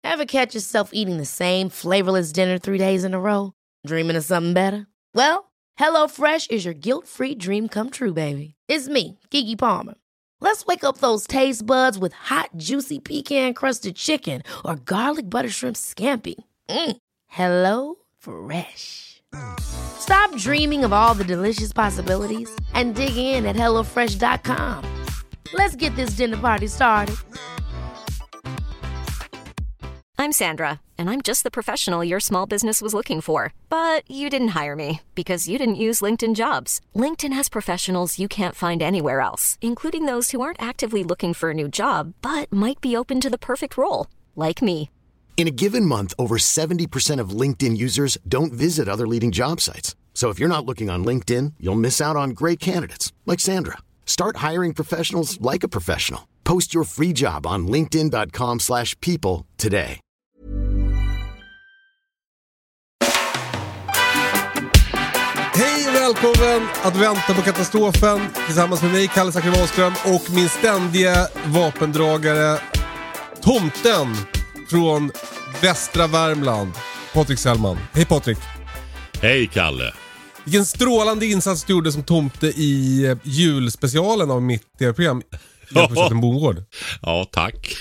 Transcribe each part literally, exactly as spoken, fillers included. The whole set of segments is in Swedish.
Ever catch yourself eating the same flavorless dinner three days in a row? Dreaming of something better? Well, HelloFresh is your guilt-free dream come true, baby. It's me, Keke Palmer. Let's wake up those taste buds with hot, juicy pecan-crusted chicken or garlic butter shrimp scampi. Mm. Hello Fresh. Stop dreaming of all the delicious possibilities and dig in at hello fresh dot com. Let's get this dinner party started. I'm Sandra, and I'm just the professional your small business was looking for. But you didn't hire me because you didn't use LinkedIn Jobs. LinkedIn has professionals you can't find anywhere else, including those who aren't actively looking for a new job, but might be open to the perfect role, like me. In a given month, over seventy percent of LinkedIn users don't visit other leading job sites. So if you're not looking on LinkedIn, you'll miss out on great candidates like Sandra. Start hiring professionals like a professional. Post your free job on linkedin dot com slash people today. Hej och välkommen att vänta på katastrofen tillsammans med mig, Kalle Zackari Wahlström, och min ständiga vapendragare, tomten från västra Värmland, Patrik Sellman. Hej Patrik. Hej Kalle. Vilken strålande insats du gjorde som tomte i julspecialen av mitt tv-program. En bondgård. Ja, tack.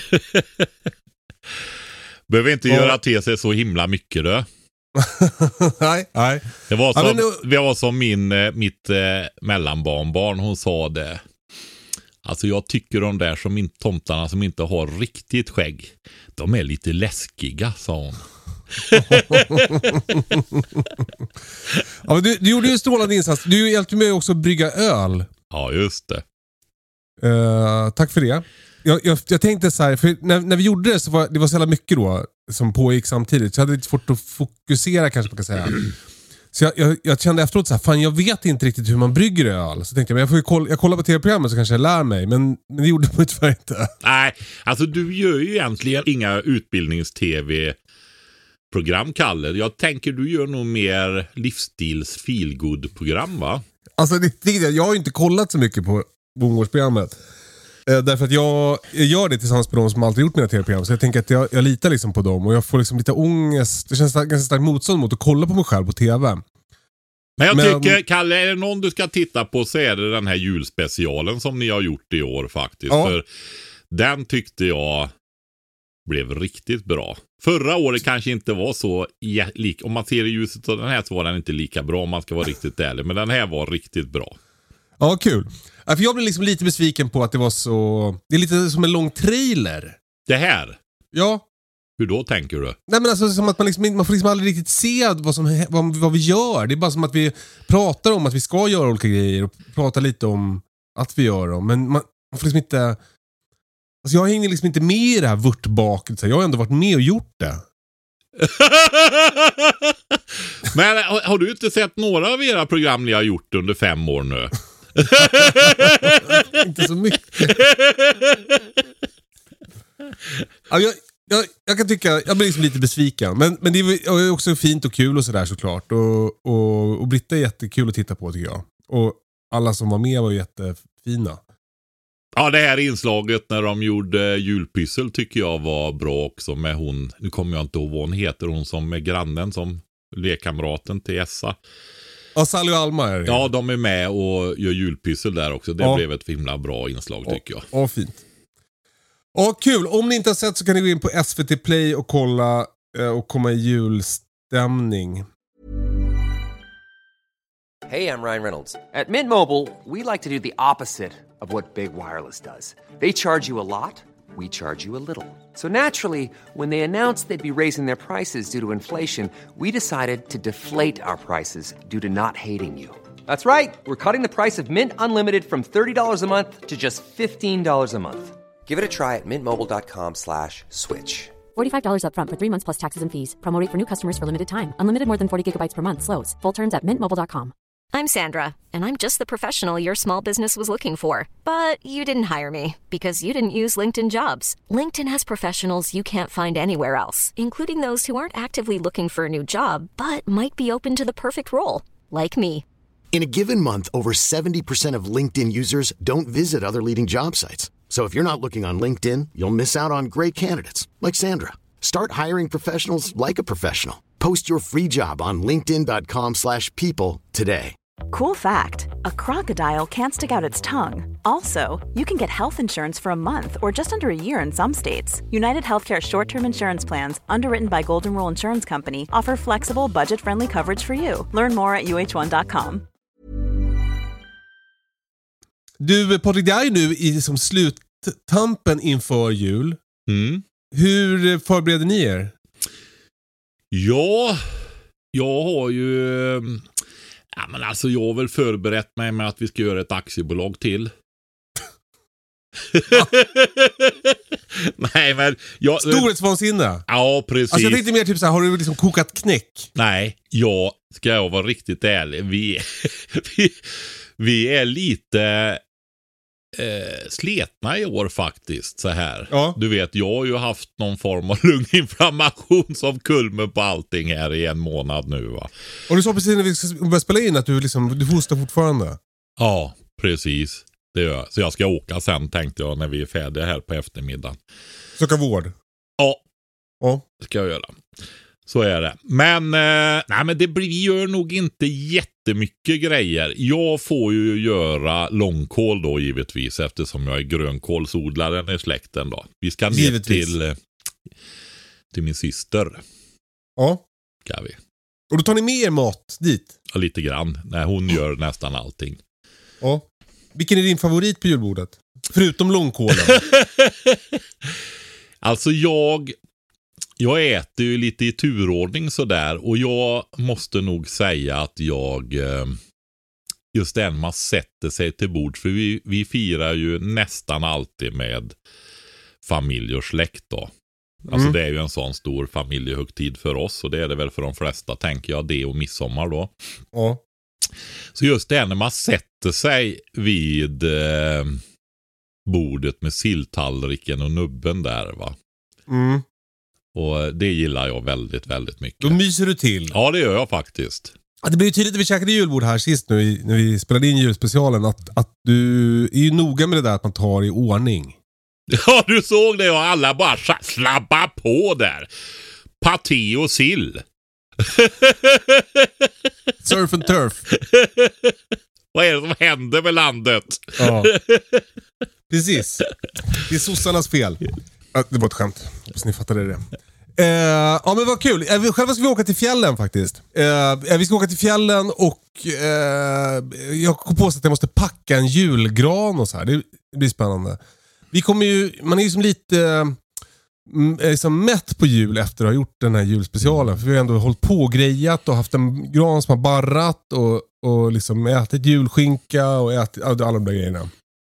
Behöver inte och... göra till sig så himla mycket då. nej, nej. Det var som, ja, nu... det var som min, mitt eh, mellanbarnbarn, hon sa det. Alltså jag tycker de där som inte, tomtarna som inte har riktigt skägg, de är lite läskiga, sa hon. Ja, men du, du gjorde ju en strålande insats. Du hjälpte mig också att brygga öl. Ja, just det. Uh, tack för det. Jag, jag, jag tänkte så här, för när, när vi gjorde det så var det var så jävla mycket då som pågick samtidigt. Så jag hade lite svårt att fokusera, kanske man kan säga. Så jag, jag, jag kände efteråt så här, fan jag vet inte riktigt hur man brygger öl. Så tänkte jag, men jag får ju kolla, jag kollar på tv-programmet så kanske jag lär mig. Men, men det gjorde man tyvärr inte. Nej, alltså du gör ju egentligen inga utbildnings-tv-program, Kalle. Jag tänker du gör nog mer livsstils feelgood-program, va? Alltså det, det, jag har ju inte kollat så mycket på bondgårdsprogrammet. Eh, därför att jag, jag gör det tillsammans med de som alltid gjort mina tv-program. Så jag tänker att jag, jag litar liksom på dem. Och jag får liksom lite ångest. Det känns ganska starkt motstånd mot att kolla på mig själv på tv. Men jag Men, tycker, Kalle, är det någon du ska titta på så är det den här julspecialen som ni har gjort i år faktiskt. Ja. För den tyckte jag blev riktigt bra. Förra året kanske inte var så lik. Om man ser i ljuset av den här så var den inte lika bra, om man ska vara riktigt ärlig. Men den här var riktigt bra. Ja, kul. Ja, för jag blev liksom lite besviken på att det var så... Det är lite som en lång trailer. Det här? Ja. Hur då tänker du? Nej, men alltså som att man liksom, man får liksom aldrig riktigt se vad, som, vad, vad vi gör. Det är bara som att vi pratar om att vi ska göra olika grejer och pratar lite om att vi gör dem. Men man, man får liksom inte... Alltså jag hänger liksom inte med i det här vurtbaket. Jag har ändå varit med och gjort det. Men har, har du inte sett några av era program ni har gjort under fem år nu? Inte så mycket. Ja, jag, jag, jag kan tycka, jag blir liksom lite besviken. Men, men det är också fint och kul och sådär såklart. Och, och, och Britta är jättekul att titta på, tycker jag. Och alla som var med var jättefina. Ja, det här inslaget när de gjorde julpyssel tycker jag var bra också med hon. Nu kommer jag inte ihåg vad hon heter. Hon som är grannen som lekkamraten till Essa. Ja, Sally och Alma är det. Ja, de är med och gör julpyssel där också. Det ja. blev ett himla bra inslag tycker jag. Ja, fint. Ja, kul. Om ni inte har sett så kan ni gå in på S V T Play och kolla och komma i julstämning. Hey, I'm Ryan Reynolds. At Mint Mobile, we like to do the opposite of what Big Wireless does. They charge you a lot, we charge you a little. So naturally, when they announced they'd be raising their prices due to inflation, we decided to deflate our prices due to not hating you. That's right. We're cutting the price of Mint Unlimited from thirty dollars a month to just fifteen dollars a month. Give it a try at mintmobile.com slash switch. forty-five dollars up front for three months plus taxes and fees. Promo rate for new customers for limited time. Unlimited more than forty gigabytes per month. Slows full terms at mint mobile dot com. I'm Sandra, and I'm just the professional your small business was looking for. But you didn't hire me because you didn't use LinkedIn Jobs. LinkedIn has professionals you can't find anywhere else, including those who aren't actively looking for a new job, but might be open to the perfect role, like me. In a given month, over seventy percent of LinkedIn users don't visit other leading job sites. So if you're not looking on LinkedIn, you'll miss out on great candidates like Sandra. Start hiring professionals like a professional. Post your free job on linkedin dot com slash people today. Cool fact, a crocodile can't stick out its tongue. Also, you can get health insurance for a month or just under a year in some states. United Healthcare short-term insurance plans, underwritten by Golden Rule Insurance Company, offer flexible, budget-friendly coverage for you. Learn more at u h one dot com. Du, Patrik, det är ju nu i som sluttampen inför jul. Mm. Hur förbereder ni er? Ja, jag har ju... Ja, men alltså jag har väl förberett mig med att vi ska göra ett aktiebolag till. Nej, men... Jag, Storhetsvansinne. Ja, precis. Alltså jag tänkte mer typ så här, har du liksom kokat knäck? Nej, jag ska jag vara riktigt ärlig. Vi, vi, vi är lite eh, sletna i år faktiskt så här. Ja. Du vet, jag har ju haft någon form av lunginflammation som kulmen på allting här i en månad nu, va. Och du sa precis när vi började spela in att du, liksom, du hostar fortfarande. Ja, precis. Det gör jag. Så jag ska åka sen, tänkte jag, när vi är färdiga här på eftermiddagen. Söka vård. Ja, ja. Det ska jag göra. Så är det. Men, eh, nej, men det blir, gör nog inte jättemycket grejer. Jag får ju göra långkål då givetvis, eftersom jag är grönkålsodlaren i släkten då. Vi ska ner givetvis. till, eh, till min syster. Ja. Ska vi. Och då tar ni med er mat dit? Ja, lite grann. Nej, hon gör nästan allting. Ja. Vilken är din favorit på julbordet? Förutom långkålen. Alltså jag... Jag äter ju lite i turordning sådär, och jag måste nog säga att jag just när man sätter sig till bord, för vi, vi firar ju nästan alltid med familj och släkt då. Alltså mm. det är ju en sån stor familjehögtid för oss, och det är det väl för de flesta, tänker jag, det och midsommar då. Ja. Så just det när man sätter sig vid eh, bordet med silltallriken och nubben där, va. Mm. Och det gillar jag väldigt, väldigt mycket. Då myser du till. Ja, det gör jag faktiskt. Ja, det blev ju tydligt när vi käkade julbord här sist nu i, när vi spelade in julspecialen att, att du är ju noga med det där att man tar i ordning. Ja, du såg det, och alla bara slabba på där. Paté och sill. Surf and turf. Vad är det som händer med landet? Ja. Precis. Det är sossarnas fel. Ja, det var ett skämt. Hoppas ni fattade det. Uh, ja, men vad kul. Uh, själva ska vi åka till fjällen faktiskt. Uh, vi ska åka till fjällen och uh, jag kom på att jag måste packa en julgran och så här. Det, det blir spännande. Vi kommer ju, man är ju som lite uh, liksom mätt på jul efter att ha gjort den här julspecialen. För vi har ändå hållit på och grejat och haft en gran som har barrat och, och liksom ätit julskinka och ätit alla de där grejerna.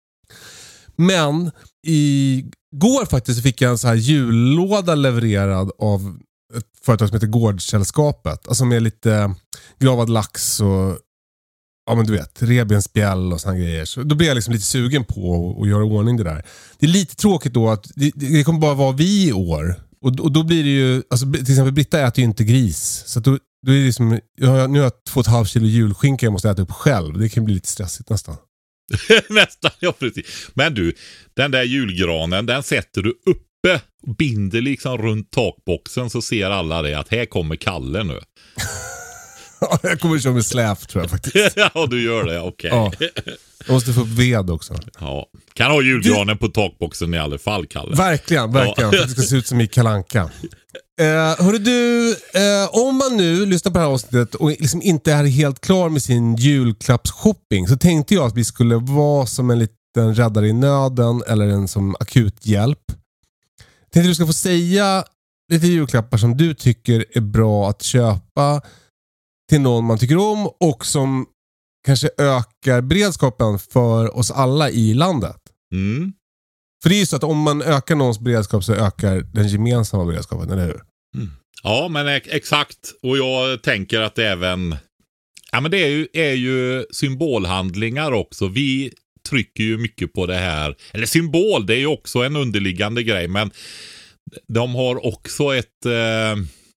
Men i går faktiskt fick jag en så här jullåda levererad av ett företag som heter Gårdssällskapet. Alltså med lite gravad lax och ja, men du vet, revbensspjäll och såna grejer. Så då blev jag liksom lite sugen på att göra ordning det där. Det är lite tråkigt då att det, det kommer bara vara vi i år. Och, och då blir det ju, alltså till exempel Britta äter ju inte gris. Så då, då är det liksom, jag, nu har jag två och ett halvt kilo julskinka jag måste äta upp själv. Det kan bli lite stressigt nästan. Nästan, ja precis. Men du, den där julgranen, den sätter du uppe och binder liksom runt takboxen, så ser alla det att här kommer Kalle nu. Ja, jag kommer att köra med släp tror jag faktiskt. Ja, du gör det, okej. Okay. Ja. Jag måste få upp ved också. Ja, kan ha julgranen du... på takboxen i alla fall, Kalle. Verkligen, verkligen. Ja. Det ska se ut som i Kalle Anka. Uh, hörru du, uh, om man nu lyssnar på det här avsnittet och liksom inte är helt klar med sin julklappsshopping, så tänkte jag att vi skulle vara som en liten räddare i nöden eller en som akut hjälp. Jag tänkte att du ska få säga lite julklappar som du tycker är bra att köpa till någon man tycker om och som kanske ökar beredskapen för oss alla i landet. Mm. För det är ju så att om man ökar någons beredskap så ökar den gemensamma beredskapen, eller hur? Mm. Ja, men exakt. Och jag tänker att det även... Ja, men det är ju, är ju symbolhandlingar också. Vi trycker ju mycket på det här. Eller symbol, det är ju också en underliggande grej. Men de har också ett eh,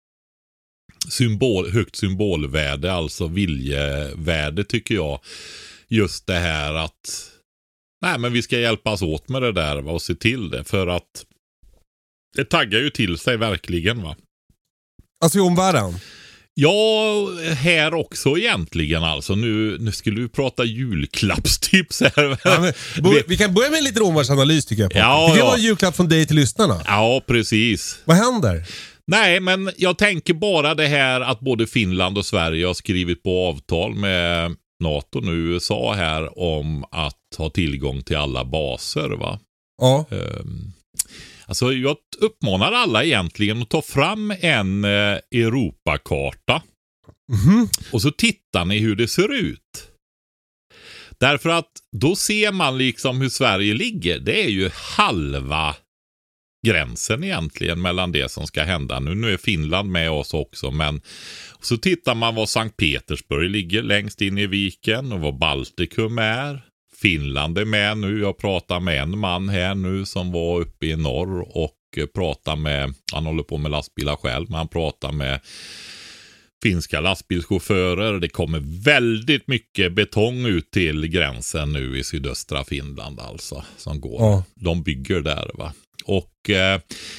symbol, högt symbolvärde. Alltså viljevärde tycker jag. Just det här att... Nej, men vi ska hjälpas åt med det där och se till det. För att det taggar ju till sig verkligen, va? Alltså i omvärlden? Ja, här också egentligen alltså. Nu, nu skulle vi prata julklappstips här. Ja, men, bo, vi kan börja med en liten omvärldsanalys tycker jag. På. Ja, det kan ja. vara en julklapp från dig till lyssnarna. Ja, precis. Vad händer? Nej, men jag tänker bara det här att både Finland och Sverige har skrivit på avtal med NATO nu, U S A här, om att ha tillgång till alla baser, va? Ja. Um, alltså jag uppmanar alla egentligen att ta fram en eh, Europakarta. Mm-hmm. Och så tittar ni hur det ser ut. Därför att då ser man liksom hur Sverige ligger. Det är ju halva gränsen egentligen mellan det som ska hända. Nu, nu är Finland med oss också, men så tittar man var Sankt Petersburg ligger längst in i viken och vad Baltikum är. Finland är med nu. Jag pratar med en man här nu som var uppe i norr och pratar med, han håller på med lastbilar själv, men han pratar med finska lastbilschaufförer. Det kommer väldigt mycket betong ut till gränsen nu i sydöstra Finland alltså, som går. Ja. De bygger där, va. Och eh,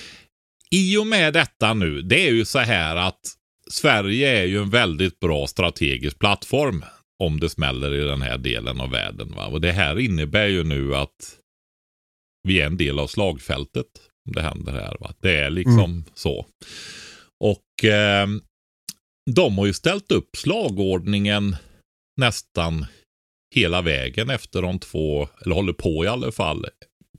i och med detta nu, det är ju så här att Sverige är ju en väldigt bra strategisk plattform om det smäller i den här delen av världen, va. Och det här innebär ju nu att vi är en del av slagfältet om det händer här, va. Det är liksom mm. så. Och eh, de har ju ställt upp slagordningen nästan hela vägen efter de två, eller håller på i alla fall,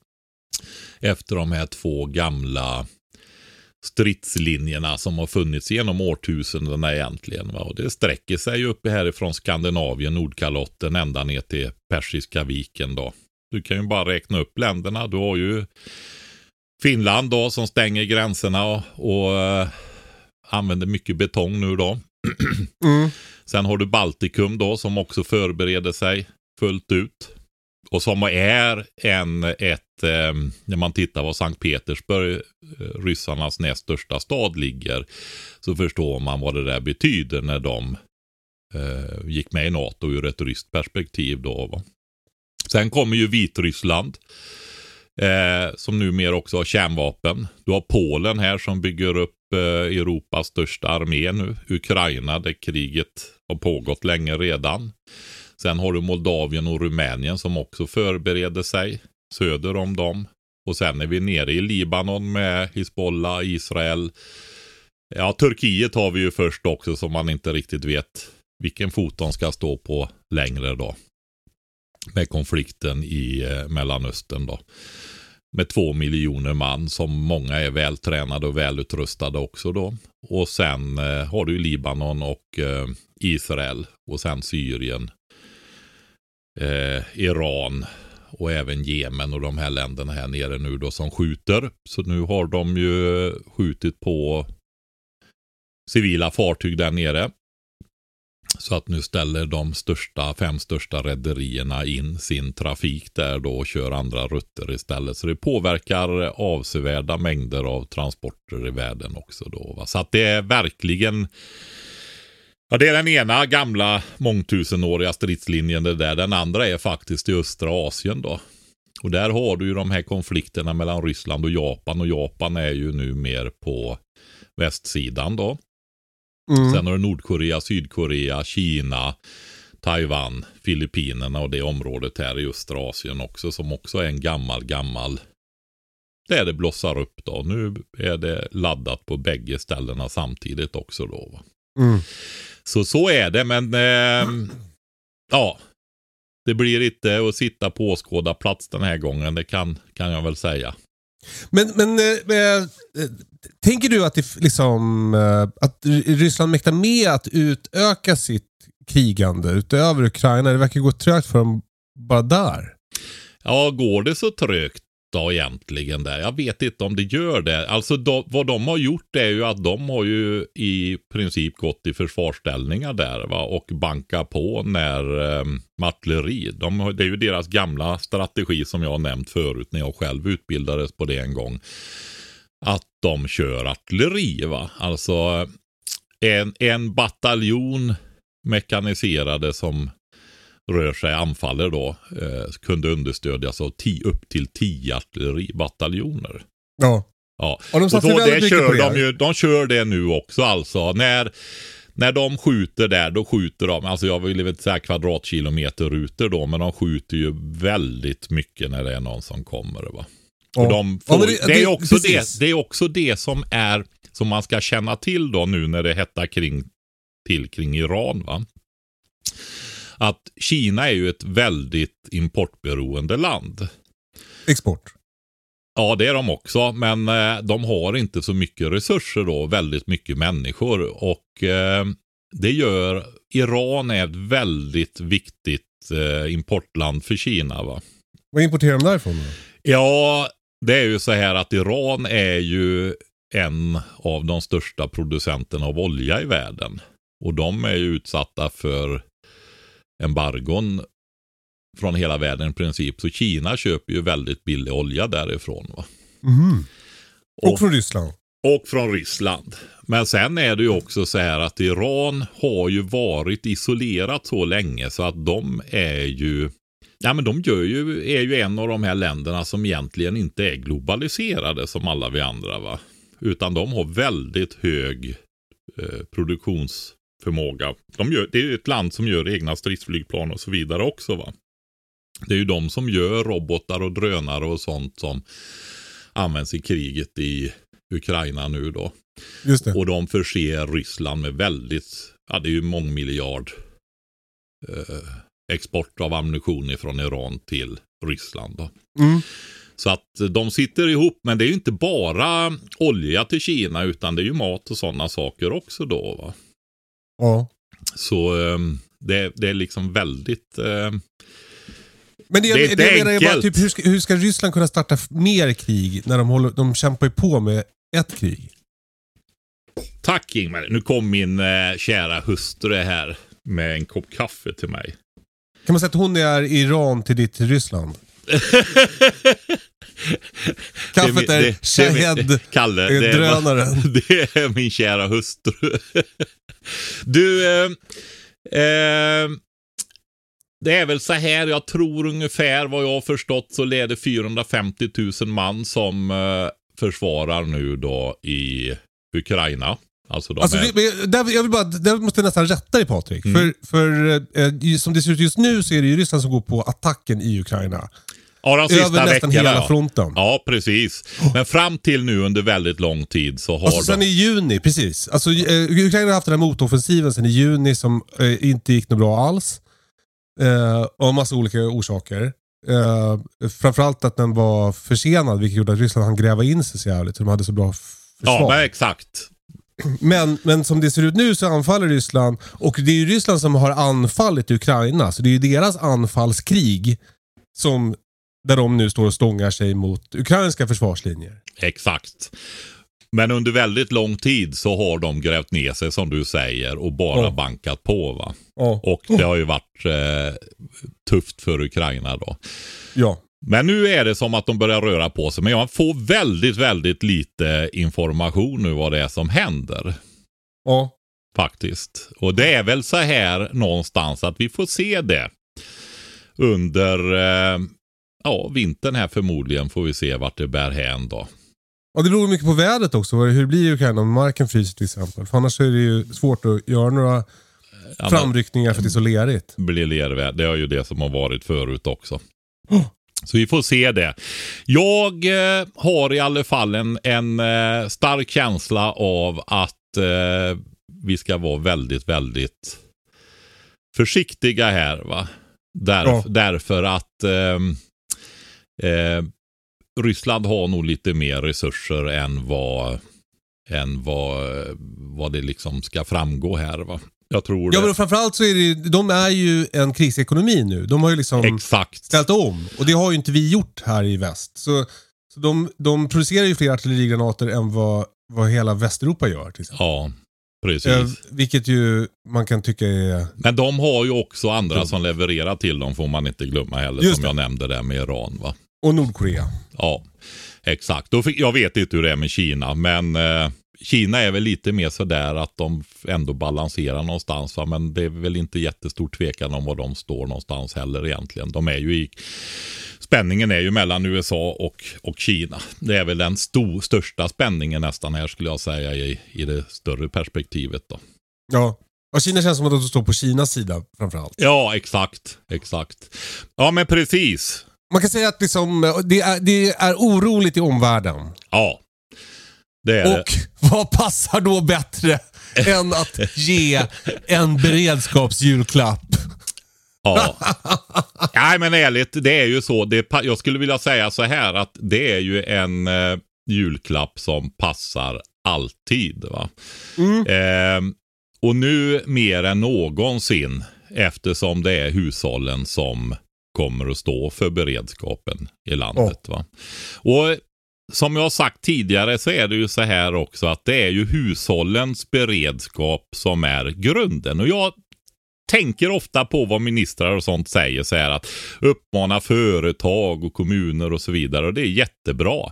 efter de här två gamla stridslinjerna som har funnits genom årtusendena egentligen, va? Och det sträcker sig ju upp härifrån Skandinavien, Nordkalotten, ända ner till Persiska viken då. Du kan ju bara räkna upp länderna. Du har ju Finland då som stänger gränserna och, och uh, använder mycket betong nu då. Mm. Sen har du Baltikum då som också förbereder sig fullt ut. Och som är en, ett, eh, när man tittar vad Sankt Petersburg, eh, ryssarnas näst största stad, ligger, så förstår man vad det där betyder när de eh, gick med i NATO ur ett ryskt perspektiv då, va? Sen kommer ju Vitryssland eh, som numera också har kärnvapen. Du har Polen här som bygger upp eh, Europas största armé nu. Ukraina där kriget har pågått länge redan. Sen har du Moldavien och Rumänien som också förbereder sig söder om dem. Och sen är vi nere i Libanon med Hizbollah, Israel. Ja, Turkiet har vi ju först också som man inte riktigt vet vilken fot de ska stå på längre då. Med konflikten i eh, Mellanöstern då. Med två miljoner man som många är vältränade och välutrustade också då. Och sen eh, har du Libanon och eh, Israel och sen Syrien. Eh, Iran och även Jemen och de här länderna här nere nu då som skjuter. Så nu har de ju skjutit på civila fartyg där nere. Så att nu ställer de största, fem största rederierna in sin trafik där då och kör andra rutter istället. Så det påverkar avsevärda mängder av transporter i världen också då, va? Så att det är verkligen, ja, det är den ena gamla mångtusenåriga stridslinjen det där. Den andra är faktiskt i östra Asien då. Och där har du ju de här konflikterna mellan Ryssland och Japan. Och Japan är ju nu mer på västsidan då. Mm. Sen har du Nordkorea, Sydkorea, Kina, Taiwan, Filippinerna och det området här i östra Asien också. Som också är en gammal, gammal, där det blossar upp då. Nu är det laddat på bägge ställena samtidigt också då, va? Mm. Så så är det, men eh, ja, det blir inte att sitta på åskåda plats den här gången, det kan, kan jag väl säga. Men, men äh, äh, tänker du att, det, liksom, äh, att Ryssland mäktar med att utöka sitt krigande utöver Ukraina? Det verkar gå trögt för dem bara där. Ja, går det så trögt då egentligen där? Jag vet inte om det gör det. Alltså då, vad de har gjort är ju att de har ju i princip gått i försvarsställningar där, va? Och banka på när eh, artilleri. De har, det är ju deras gamla strategi som jag har nämnt förut när jag själv utbildades på det en gång. Att de kör artilleri, va? Alltså en, en bataljon mekaniserade som rör sig anfaller då eh, kunde understödjas av tio, upp till tio artilleribataljoner. Ja. Ja. Och de och satsar då, väldigt det mycket kör på det. de ju, de kör det nu också alltså. När, när de skjuter där, då skjuter de, alltså jag vill inte säga kvadratkilometer rutor då, men de skjuter ju väldigt mycket när det är någon som kommer, va. Ja. Och de får, Ja, men det, det, är det, också precis. det, det är också det som är, som man ska känna till då nu när det hettar kring, till kring Iran, va. Att Kina är ju ett väldigt importberoende land. Export. Ja, det är de också, men eh, de har inte så mycket resurser då, väldigt mycket människor, och eh, det gör Iran är ett väldigt viktigt eh, importland för Kina, va. Vad importerar de därifrån då? Ja, det är ju så här att Iran är ju en av de största producenterna av olja i världen, och de är ju utsatta för embargon från hela världen i princip. Så Kina köper ju väldigt billig olja därifrån, va. Mm. Och, Och, från Ryssland. och från Ryssland. Men sen är det ju också så här att Iran har ju varit isolerat så länge så att de är ju, ja men de gör ju, är ju en av de här länderna som egentligen inte är globaliserade som alla vi andra, va. Utan de har väldigt hög eh, produktionsförmåga. De gör, det är ju ett land som gör egna stridsflygplan och så vidare också, va. Det är ju de som gör robotar och drönare och sånt som används i kriget i Ukraina nu då. Just det. Och de förser Ryssland med väldigt, ja det är ju mångmiljard eh, export av ammunition ifrån Iran till Ryssland då. Mm. Så att de sitter ihop, men det är ju inte bara olja till Kina utan det är ju mat och sådana saker också då, va. Ja. Så eh, det, det är liksom väldigt... Eh, Men det, Det är det, inte det menar jag bara, enkelt. typ, hur, ska, hur ska Ryssland kunna starta f- mer krig när de, håller, de kämpar ju på med ett krig? Tack Ingmar. Nu kom min eh, kära hustru här med en kopp kaffe till mig. Kan man säga att hon är Iran till ditt Ryssland? Kaffet Det är det- det- Shahed Kalle, det är, drönaren. det är min kära hustru. Du, eh, eh, det är väl så här, jag tror ungefär vad jag har förstått så leder fyrahundrafemtio tusen man som eh, försvarar nu då i Ukraina. Alltså, de Alltså, är, det, men där, jag vill bara, där måste jag nästan rätta dig, Patrik. Mm. För, för eh, som det ser ut just nu så är det ju Ryssland som går på attacken i Ukraina. ja, de sista Över nästan veckorna, hela ja. fronten. Ja, precis. Men fram till nu under väldigt lång tid så har Alltså de... sen i juni, precis. Alltså, eh, Ukraina har haft den här motoffensiven sen i juni som eh, inte gick något bra alls. Eh, av massa olika orsaker. Eh, framförallt att den var försenad, vilket gjorde att Ryssland hann gräva in sig så jävligt. De hade så bra f- försvar. Ja, men exakt. Men, men som det ser ut nu så anfaller Ryssland, och det är ju Ryssland som har anfallit Ukraina, så det är ju deras anfallskrig som, där de nu står och stångar sig mot ukrainska försvarslinjer. Exakt. Men under väldigt lång tid så har de grävt ner sig som du säger och bara Ja. bankat på, va. Ja. Och det har ju varit eh, tufft för Ukraina då. Ja. Men nu är det som att de börjar röra på sig. Men jag får väldigt, väldigt lite information nu vad det är som händer. Ja. Faktiskt. Och det är väl så här någonstans att vi får se det under eh, ja, vintern här förmodligen, får vi se vart det bär hän då. Och det beror mycket på vädret också, hur det blir i Ukraina om marken fryser till exempel. För annars är det ju svårt att göra några Ja, framryckningar för att det är så lerigt. blir lerväder. Det är ju det som har varit förut också. Så vi får se det. Jag eh, har i alla fall en, en eh, stark känsla av att eh, vi ska vara väldigt, väldigt försiktiga här, va? Där, Ja. Därför att eh, eh, Ryssland har nog lite mer resurser än vad, än vad, vad det liksom ska framgå här, va? Jag tror Ja, det. men framförallt så är det, de är ju en krisekonomi nu. De har ju liksom Exakt. ställt om. Och det har ju inte vi gjort här i väst. Så, så de, de producerar ju fler artillerigranater än vad, vad hela Västeuropa gör till exempel. Ja, precis. Eh, vilket ju man kan tycka är... Men de har ju också andra Ja. som levererar till dem, får man inte glömma heller, Just som det. jag nämnde där med Iran, va? Och Nordkorea. Ja, exakt. Då fick, jag vet inte hur det är med Kina, men eh, Kina är väl lite mer så där att de ändå balanserar någonstans, va? Men det är väl inte jättestor tvekan om var de står någonstans heller egentligen. De är ju i, spänningen är ju mellan U S A och, och Kina. Det är väl den stor, största spänningen nästan här skulle jag säga i, i det större perspektivet då. Ja, och Kina känns som att de står på Kinas sida framförallt. Ja, exakt, exakt. Ja, men precis. Man kan säga att liksom, det, är, det är oroligt i omvärlden. Ja. Det är och det. Vad passar då bättre än att ge en beredskapsjulklapp? Ja. Nej, men ärligt, det är ju så. Det, jag skulle vilja säga så här att det är ju en eh, julklapp som passar alltid, va? Mm. Eh, och nu mer än någonsin, eftersom det är hushållen som kommer att stå för beredskapen i landet, oh. va? Och som jag har sagt tidigare så är det ju så här också att det är ju hushållens beredskap som är grunden. Och jag tänker ofta på vad ministrar och sånt säger, så här att uppmana företag och kommuner och så vidare, och det är jättebra.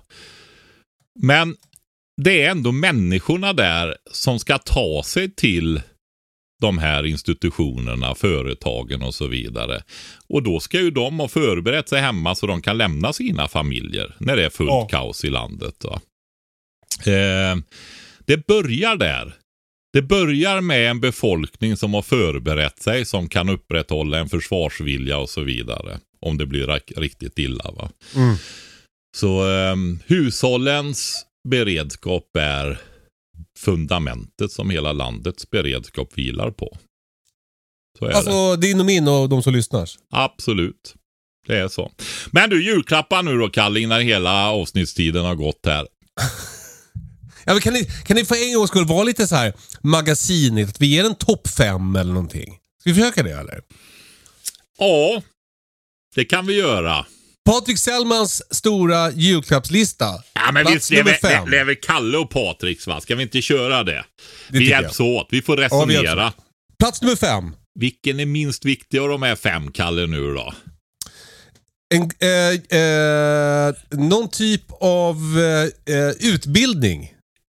Men det är ändå människorna där som ska ta sig till de här institutionerna, företagen och så vidare. Och då ska ju de ha förberett sig hemma så de kan lämna sina familjer när det är fullt ja. kaos i landet. Va? Eh, det börjar där. Det börjar med en befolkning som har förberett sig, som kan upprätthålla en försvarsvilja och så vidare. Om det blir riktigt illa. Va? Mm. Så eh, hushållens beredskap är fundamentet som hela landets beredskap vilar på. Så är alltså det. Din och min och de som lyssnar. Absolut. Det är så. Men du, julklappar nu då, Kalle, när hela avsnittstiden har gått här. Ja, men kan ni, kan ni för en gång skulle vara lite så här magasinigt, att vi ger en topp fem eller någonting? Ska vi försöka det eller? Ja, det kan vi göra. Patrik Sellmans stora julklappslista. Ja, men visst, det är, det är väl Kalle och Patriks, va? Ska vi inte köra det? det vi hjälps åt, vi får resonera. Ja, vi plats nummer fem. Vilken är minst viktig av de här fem, Kalle, nu då? En, eh, eh, någon typ av eh, utbildning.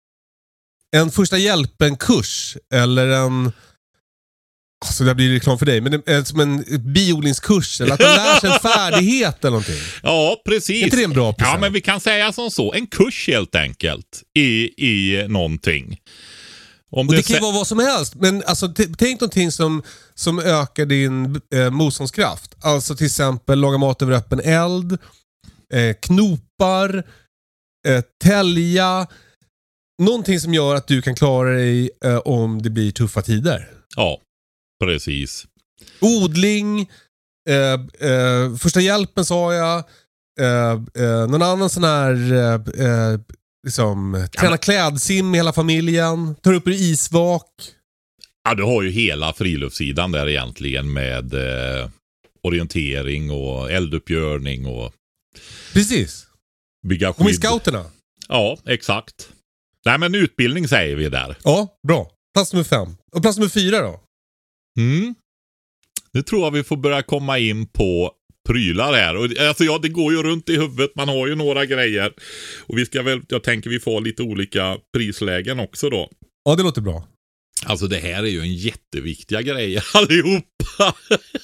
En första hjälpen-kurs. Eller en... Alltså det blir reklam för dig, men det som en biodlingskurs eller att de lär sig en färdighet eller någonting. Ja, precis. Är inte det en bra present? Ja, men vi kan säga som så. En kurs helt enkelt i, i någonting. Om och det, det kan ju vara vad som helst, men alltså, t- tänk någonting som, som ökar din eh, motståndskraft. Alltså till exempel laga mat över öppen eld, eh, knopar, eh, tälja. Någonting som gör att du kan klara dig eh, om det blir tuffa tider. Ja. Precis. Odling, eh, eh, första hjälpen sa jag, eh, eh, någon annan sån här eh, eh, liksom, träna klädsim med hela familjen, tar upp ur isvak. Ja, du har ju hela friluftssidan där egentligen med eh, orientering och elduppgörning och precis. Bygga skydd. Och med scouterna. Ja, exakt. Nej, men utbildning säger vi där. Ja, bra. Plats nummer fem. Och plats nummer fyra då? Mm. Nu tror jag vi får börja komma in på prylar här. Och, alltså ja, det går ju runt i huvudet. Man har ju några grejer. Och vi ska väl, jag tänker vi får lite olika prislägen också då. Ja, det låter bra. Alltså det här är ju en jätteviktiga grej allihopa.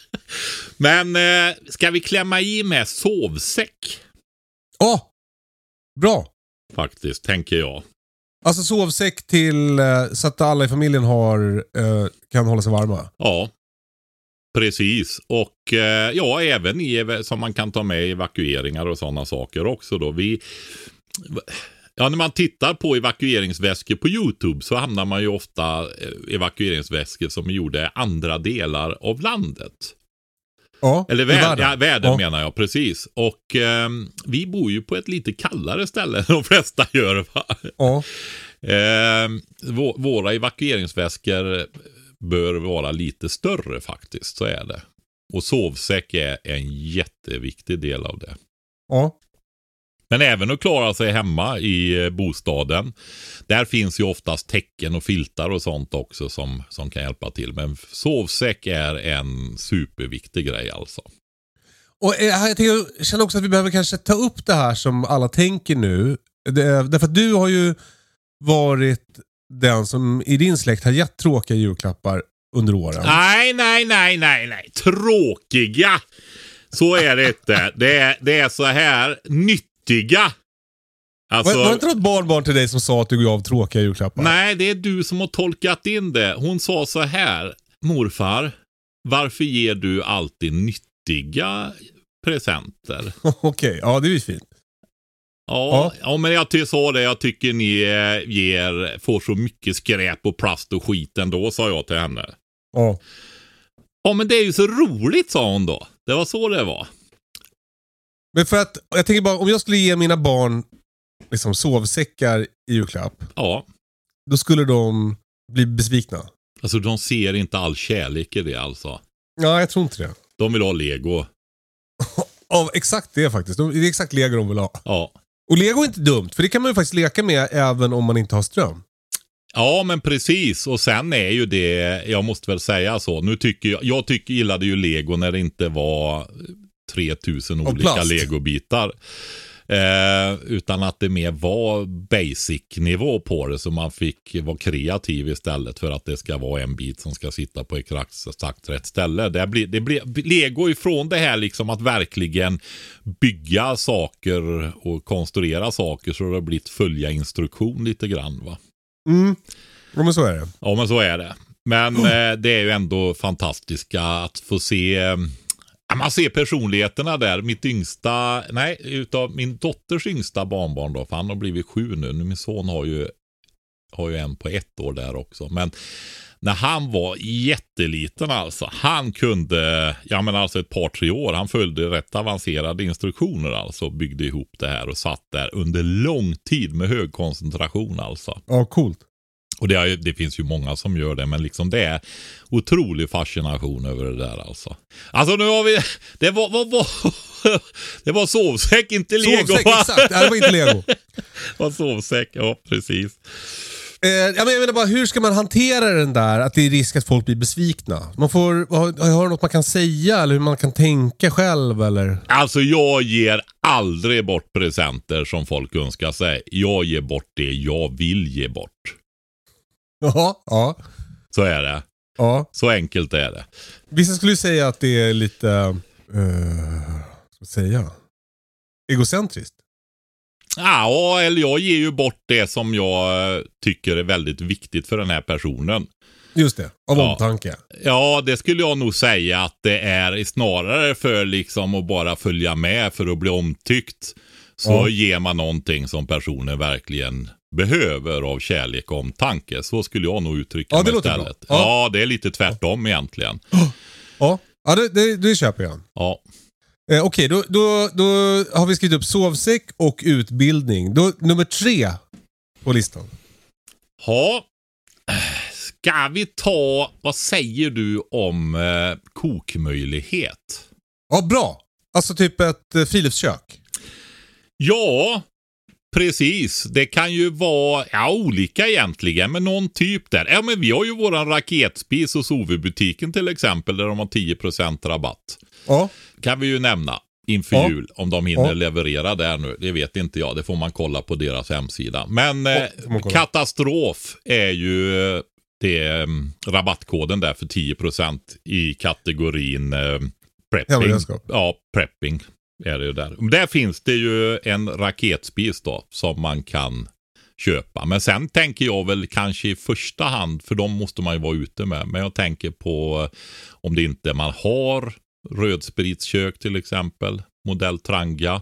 Men eh, ska vi klämma i med sovsäck? Ja, oh, bra. Faktiskt, tänker jag. Alltså sovsäck till eh, så att alla i familjen har eh, kan hålla sig varma. Ja, precis. Och eh, ja, även i, som man kan ta med i evakueringar och sådana saker också då. Vi, ja, när man tittar på evakueringsväskor på YouTube så hamnar man ju ofta evakueringsväskor som gjorde andra delar av landet. Ja, eller världen, världen, ja, världen ja. menar jag, precis. Och eh, vi bor ju på ett lite kallare ställe än de flesta gör, va? Ja. Eh, vå- våra evakueringsväskor bör vara lite större faktiskt, så är det. Och sovsäck är en jätteviktig del av det. Ja. Men även att klara sig hemma i bostaden. Där finns ju oftast täcken och filtar och sånt också som, som kan hjälpa till. Men sovsäck är en superviktig grej alltså. Och jag, tänker, jag känner också att vi behöver kanske ta upp det här som alla tänker nu. Det, därför att du har ju varit den som i din släkt har gett tråkiga julklappar under åren? Nej, nej, nej, nej, nej. Tråkiga. Så är det inte. Det är, det är så här nyttiga. Alltså, var, var det inte något barnbarn till dig som sa att du gav tråkiga julklappar? Nej, det är du som har tolkat in det. Hon sa så här: morfar, varför ger du alltid nyttiga presenter? Okej, okay, ja det är ju fint. Ja, ja. ja, men jag ty- sa det. Jag tycker ni eh, ger, får så mycket skräp och plast och skit ändå, sa jag till henne. Ja. Ja, men det är ju så roligt, sa hon då. Det var så det var. Men för att, jag tänker bara, om jag skulle ge mina barn liksom sovsäckar i julklapp. Ja. Då skulle de bli besvikna. Alltså de ser inte all kärlek i det alltså. Ja, jag tror inte det. De vill ha Lego. Ja, exakt det faktiskt. Det är exakt Lego de vill ha. Ja. Och Lego är inte dumt, för det kan man ju faktiskt leka med även om man inte har ström. Ja, men precis. Och sen är ju det, jag måste väl säga så. Nu tycker jag, jag tycker gillade ju Lego när det inte var tre tusen olika Lego-bitar. Eh, utan att det mer var basic-nivå på det, så man fick vara kreativ istället för att det ska vara en bit som ska sitta på exakt rätt ställe. Det blir, det blir Lego ifrån det här liksom att verkligen bygga saker och konstruera saker så det har blivit följa instruktion lite grann, va? Mm, ja men så är det. Ja men så är det. Men oh. eh, det är ju ändå fantastiska att få se... Eh, Man ser personligheterna där. Mitt yngsta, nej, utav min dotters yngsta barnbarn då, för han har blivit sju nu. Min son har ju, har ju en på ett år där också. Men när han var jätteliten alltså, han kunde, ja men alltså ett par, tre år, han följde rätt avancerade instruktioner alltså, byggde ihop det här och satt där under lång tid med hög koncentration alltså. Ja, coolt. Och det, är, det finns ju många som gör det, men liksom det är otrolig fascination över det där alltså. Alltså nu har vi, det var, var, var det var sovsäck, inte Lego. Sovsäck, exakt, det var inte Lego. Det var sovsäck, ja precis. Eh, jag menar bara, hur ska man hantera den där att det är risk att folk blir besvikna? Man får, har, har något man kan säga eller hur man kan tänka själv eller? Alltså jag ger aldrig bort presenter som folk önskar sig. Jag ger bort det jag vill ge bort. Ja, ja. Så är det. Ja. Så enkelt är det. Vissa skulle säga att det är lite, uh, vad ska jag säga, egocentriskt. Ja, eller jag ger ju bort det som jag tycker är väldigt viktigt för den här personen. Just det, av ja. omtanke. Ja, det skulle jag nog säga att det är snarare för liksom att bara följa med för att bli omtyckt. Så ja. Ger man någonting som personen verkligen behöver av kärlek och omtanke. Så skulle jag nog uttrycka ja, det mig låter istället. Bra. Ja. ja, det är lite tvärtom egentligen. Ja, ja det, det, det köper jag. Ja. Eh, Okej, okay, då, då, då har vi skrivit upp sovsäck och utbildning. Då, nummer tre på listan. Ja, ska vi ta, vad säger du om eh, kokmöjlighet? Ja, bra. Alltså typ ett eh, friluftskök. Ja, precis. Det kan ju vara ja, olika egentligen, men någon typ där. Ja, men vi har ju våran raketspis hos O V-butiken till exempel, där de har tio procent rabatt. Ja. Kan vi ju nämna inför ja. jul, om de hinner ja. leverera där nu. Det vet inte jag, det får man kolla på deras hemsida. Men ja, eh, katastrof är ju det eh, rabattkoden där för tio procent i kategorin eh, prepping. Ja, prepping. Är det ju där. Där finns det ju en raketspis då som man kan köpa. Men sen tänker jag väl kanske i första hand, för de måste man ju vara ute med. Men jag tänker på om det inte man har rödspritskök till exempel. Modell Tranga.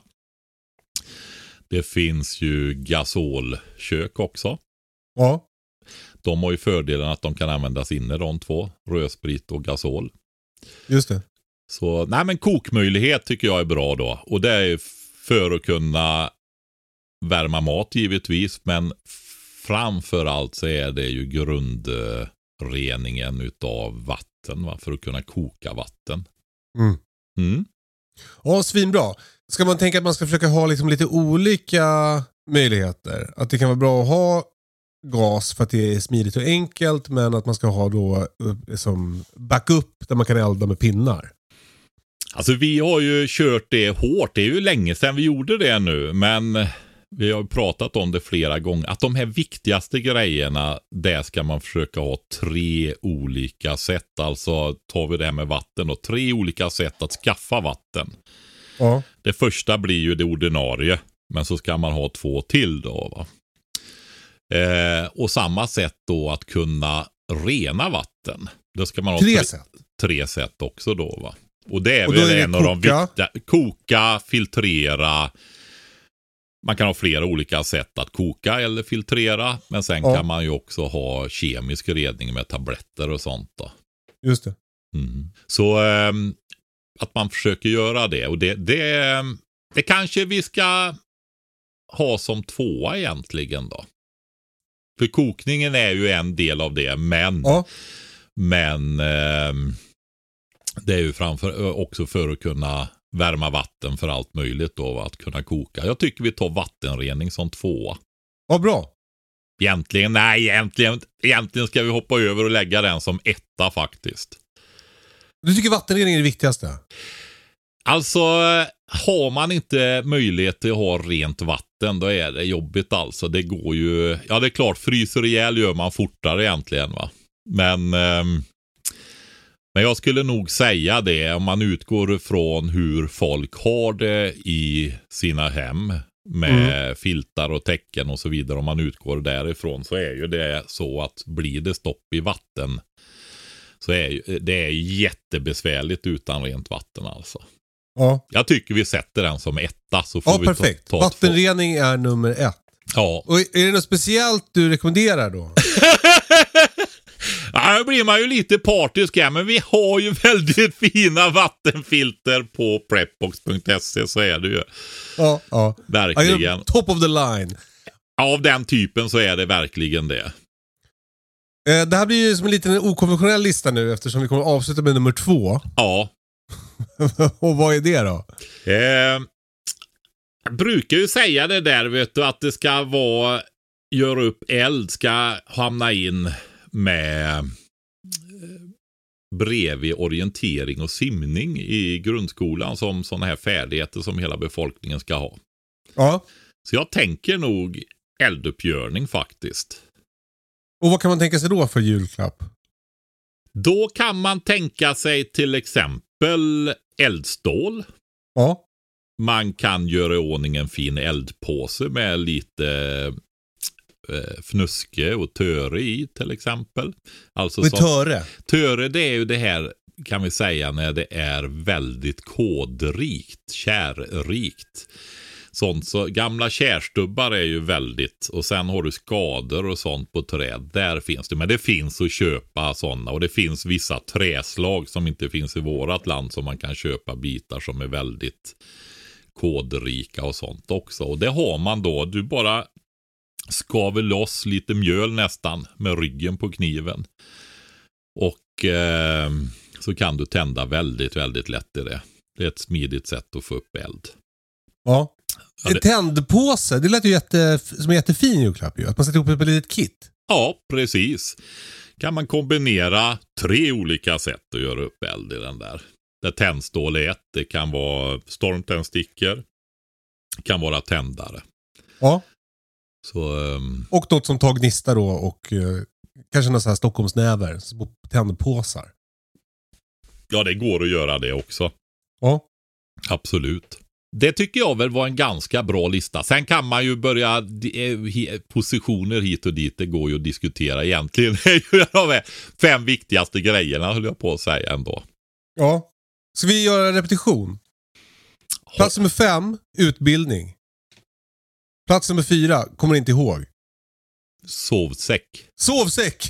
Det finns ju gasolkök också. Ja. De har ju fördelen att de kan användas inne de två. Rödsprit och gasol. Just det. Så, nej men kokmöjlighet tycker jag är bra då. Och det är för att kunna värma mat givetvis. Men framförallt så är det ju grundreningen utav vatten, va? För att kunna koka vatten. Mm. Mm. Ja, svinbra. Ska man tänka att man ska försöka ha liksom lite olika möjligheter? Att det kan vara bra att ha gas för att det är smidigt och enkelt, men att man ska ha då som backup där man kan elda med pinnar. Alltså vi har ju kört det hårt. Det är ju länge sedan vi gjorde det nu. Men vi har ju pratat om det flera gånger, att de här viktigaste grejerna, där ska man försöka ha tre olika sätt. Alltså tar vi det här med vatten och tre olika sätt att skaffa vatten. Ja. Det första blir ju det ordinarie, men så ska man ha två till då, va? Eh, och samma sätt då att kunna rena vatten. Då ska man ha Tre tre sätt. Tre sätt också då, va? Och det är Och då väl är det en av de koka. viktiga. Koka, filtrera. Man kan ha flera olika sätt att koka eller filtrera. Men sen Ja. kan man ju också ha kemisk rening med tabletter och sånt då. Just det. Mm. Så ähm, att man försöker göra det. Och det, det, det kanske vi ska ha som tvåa egentligen då. För kokningen är ju en del av det. Men, Ja. men ähm, det är ju framför också för att kunna värma vatten för allt möjligt då, att kunna koka. Jag tycker vi tar vattenrening som tvåa. Ja, bra. Egentligen, nej, egentligen, egentligen ska vi hoppa över och lägga den som etta faktiskt. Du tycker vattenrening är det viktigaste? Alltså, har man inte möjlighet att ha rent vatten, då är det jobbigt alltså. Det går ju, ja det är klart, fryser ihjäl gör man fortare egentligen, va. Men, ehm, men jag skulle nog säga det, om man utgår från hur folk har det i sina hem med mm. filtar och täcken och så vidare. Om man utgår därifrån så är ju det så att blir det stopp i vatten så är ju, det är jättebesvärligt utan rent vatten alltså. Ja. Jag tycker vi sätter den som etta, så får Ja, vi perfekt. ta, ta vattenrening två. Är nummer ett. Ja. Och är det något speciellt du rekommenderar då? Ja, då blir man ju lite partisk här, men vi har ju väldigt fina vattenfilter på prepbox punkt se, så är det ju. Ja, ja. Verkligen. Ja, top of the line. Av den typen så är det verkligen det. Eh, det här blir ju som en liten okonventionell lista nu, eftersom vi kommer att avsluta med nummer två. Ja. Och vad är det då? Eh, jag brukar ju säga det där, vet du, att det ska vara, göra upp eld ska hamna in med eh, bredvid orientering och simning i grundskolan som sådana här färdigheter som hela befolkningen ska ha. Ja. Så jag tänker nog elduppgörning faktiskt. Och vad kan man tänka sig då för julklapp? Då kan man tänka sig till exempel eldstål. Ja. Man kan göra i ordning en fin eldpåse med lite eh, fnuske och töre i till exempel. Alltså och töre? Töre, det är ju det här, kan vi säga, när det är väldigt kodrikt, kärrikt. Sånt, så gamla kärstubbar är ju väldigt, och sen har du skador och sånt på träd, där finns det, men det finns att köpa sådana, och det finns vissa träslag som inte finns i vårat land som man kan köpa bitar som är väldigt kodrika och sånt också, och det har man då, du bara skaver loss lite mjöl nästan med ryggen på kniven och eh, så kan du tända väldigt, väldigt lätt i det. Det är ett smidigt sätt att få upp eld. Ja. Ja, en det... tändpåse, det lät ju jätte, som en jättefin julklapp ju. Att man sätter ihop ett litet kit. Ja, precis. Kan man kombinera tre olika sätt att göra upp eld i den där. Det tändstål är ett, det kan vara stormtändstickor, det kan vara tändare. Ja. Så, um... och något som tar gnista då, och uh, kanske några så här Stockholmsnäver, tändpåsar. Ja, det går att göra det också. Ja. Absolut. Det tycker jag väl var en ganska bra lista. Sen kan man ju börja positioner hit och dit. Det går ju att diskutera egentligen. Det är ju de fem viktigaste grejerna, höll jag på att säga ändå. Ja. Ska vi göra en repetition? Plats nummer fem, utbildning. Plats nummer fyra, kommer inte ihåg. Sovsäck. Sovsäck!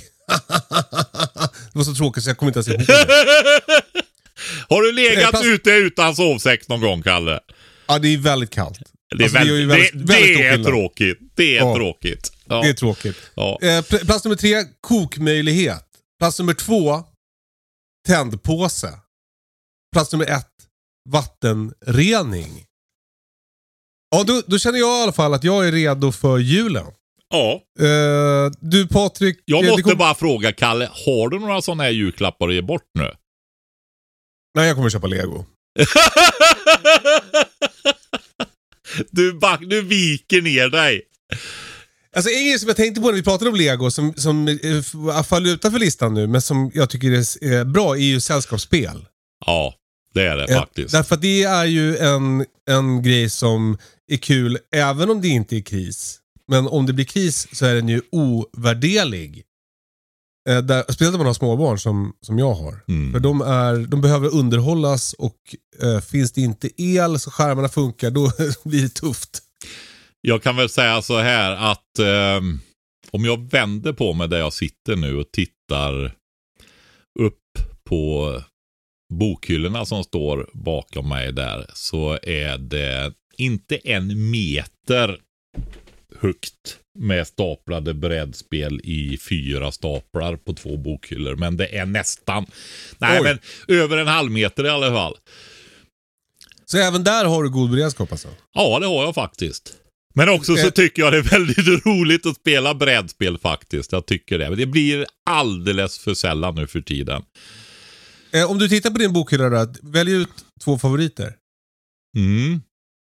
Det var så tråkigt så jag kommer inte ens ihåg det. Har du legat plats... ute utan sovsäck någon gång, Kalle? Ja, det är väldigt kallt. Det är, alltså, väldigt, det är, väldigt, det, väldigt det är tråkigt. Det är ja. tråkigt. Ja. Det är tråkigt. Ja. Eh, plats nummer tre, kokmöjlighet. Plats nummer två, tändpåse. Plats nummer ett, vattenrening. Ja, då, då känner jag i alla fall att jag är redo för julen. Ja. Uh, du Patrik... Jag måste kom... bara fråga, Kalle, har du några sådana här julklappar att ge bort nu? Nej, jag kommer köpa Lego. Du, back, du viker ner dig. Alltså en grej som jag tänkte på när vi pratade om Lego som, som äh, faller utanför listan nu, men som jag tycker är äh, bra, är ju sällskapsspel. Ja, det är det äh, faktiskt. Därför att det är ju en, en grej som är kul även om det inte är kris. Men om det blir kris så är den ju ovärderlig. Äh, där, speciellt om man har småbarn som, som jag har. Mm. För de, är, de behöver underhållas och äh, finns det inte el så skärmarna funkar, då blir det tufft. Jag kan väl säga så här att eh, om jag vänder på mig där jag sitter nu och tittar upp på bokhyllorna som står bakom mig där, så är det inte en meter högt med staplade brädspel i fyra staplar på två bokhyllor, men det är nästan nej, men över en halv meter i alla fall. Så även där har du god beredskap alltså? Ja, det har jag faktiskt. Men också så tycker jag det är väldigt roligt att spela brädspel faktiskt. Jag tycker det. Men det blir alldeles för sällan nu för tiden. Eh, om du tittar på din bokhylla då, välj ut två favoriter. Mm.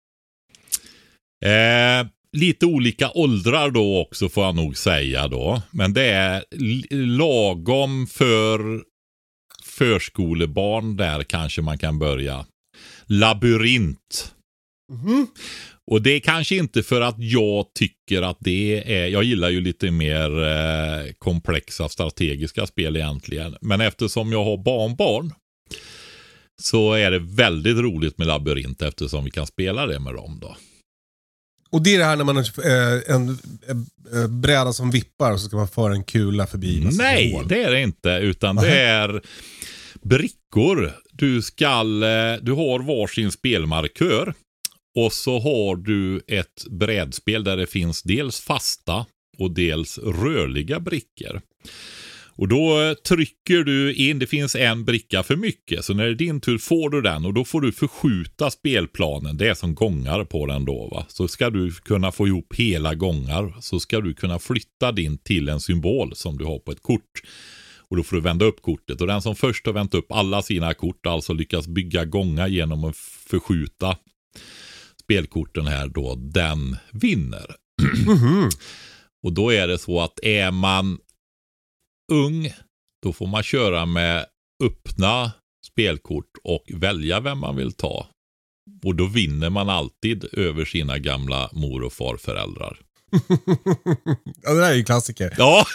Eh, lite olika åldrar då också får jag nog säga då. Men det är lagom för förskolebarn där kanske man kan börja. Labyrint. Mhm. Och det är kanske inte för att jag tycker att det är... Jag gillar ju lite mer eh, komplexa strategiska spel egentligen. Men eftersom jag har barnbarn så är det väldigt roligt med labyrint eftersom vi kan spela det med dem då. Och det är det här när man har eh, en eh, bräda som vippar och så ska man föra en kula förbi. Nej, hål. Det är det inte. Utan det är brickor. Du, skall, eh, du har varsin spelmarkör. Och så har du ett brädspel där det finns dels fasta och dels rörliga brickor. Och då trycker du in, det finns en bricka för mycket. Så när det är din tur får du den och då får du förskjuta spelplanen. Det är som gångar på den då va. Så ska du kunna få ihop hela gångar så ska du kunna flytta din till en symbol som du har på ett kort. Och då får du vända upp kortet. Och den som först har vänt upp alla sina kort, alltså lyckas bygga gångar genom att förskjuta spelkorten här då, den vinner. Mm-hmm. Och då är det så att är man ung, då får man köra med öppna spelkort och välja vem man vill ta. Och då vinner man alltid över sina gamla mor- och farföräldrar. Ja, det där är ju klassiker. Ja,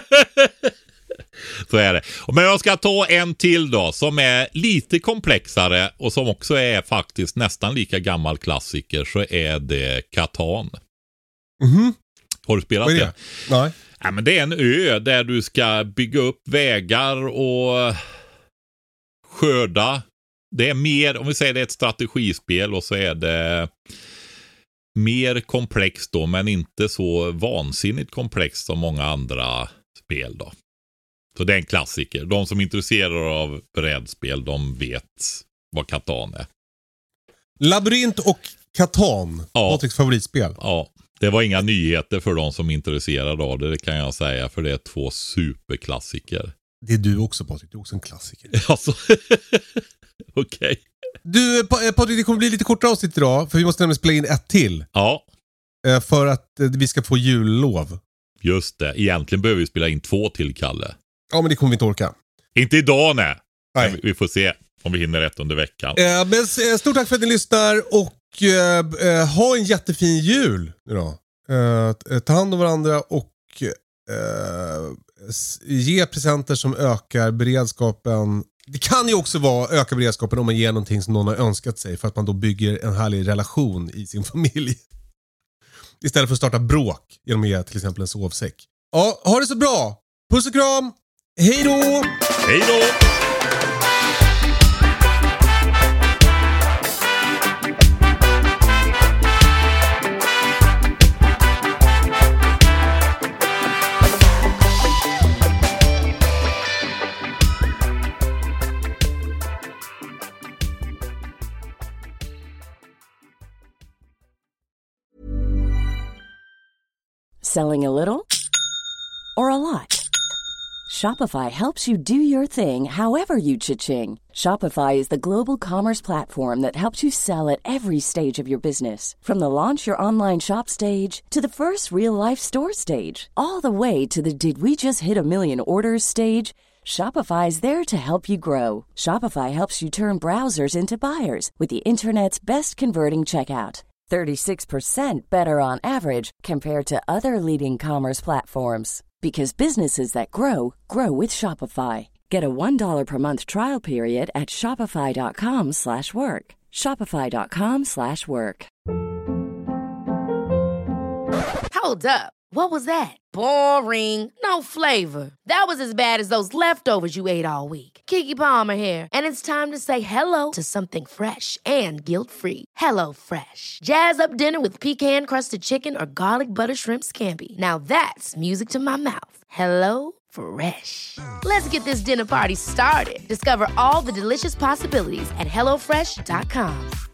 så är det. Men jag ska ta en till då som är lite komplexare och som också är faktiskt nästan lika gammal klassiker, så är det Catan. Mm-hmm. Har du spelat Vad är det? det? Nej. Ja, men det är en ö där du ska bygga upp vägar och skörda. Det är mer, om vi säger det är ett strategispel och så är det mer komplext då, men inte så vansinnigt komplext som många andra spel då. Så det är en klassiker. De som är intresserade av brädspel, de vet vad Catan är. Labyrint och Catan. Ja. Patriks favoritspel. Ja, det var inga nyheter för de som är intresserade av det, det kan jag säga, för det är två superklassiker. Det är du också, Patrik. Du är också en klassiker. Alltså, okej. Okay. Du, Patrik, det kommer bli lite kortare avsnitt idag, för vi måste nämligen spela in ett till. Ja. För att vi ska få jullov. Just det. Egentligen behöver vi spela in två till, Kalle. Ja, men det kommer vi inte orka. Inte idag, nej. Nej. Vi får se om vi hinner rätt under veckan. Eh, men stort tack för att ni lyssnar och eh, ha en jättefin jul nu då. Eh, ta hand om varandra och eh, ge presenter som ökar beredskapen. Det kan ju också vara öka beredskapen om man ger någonting som någon har önskat sig, för att man då bygger en härlig relation i sin familj. Istället för att starta bråk genom att ge till exempel en sovsäck. Ja, ha det så bra! Puss och kram! Hej då! Hej då! Selling a little or a lot? Shopify helps you do your thing however you cha-ching. Shopify is the global commerce platform that helps you sell at every stage of your business. From the launch your online shop stage to the first real-life store stage, all the way to the did we just hit a million orders stage. Shopify is there to help you grow. Shopify helps you turn browsers into buyers with the internet's best converting checkout. thirty-six percent better on average compared to other leading commerce platforms. Because businesses that grow, grow with Shopify. Get a one dollar per month trial period at shopify.com slash work. Shopify.com slash work. Hold up. What was that? Boring. No flavor. That was as bad as those leftovers you ate all week. Keke Palmer here, and it's time to say hello to something fresh and guilt-free. Hello Fresh. Jazz up dinner with pecan-crusted chicken or garlic butter shrimp scampi. Now that's music to my mouth. Hello Fresh. Let's get this dinner party started. Discover all the delicious possibilities at hello fresh dot com.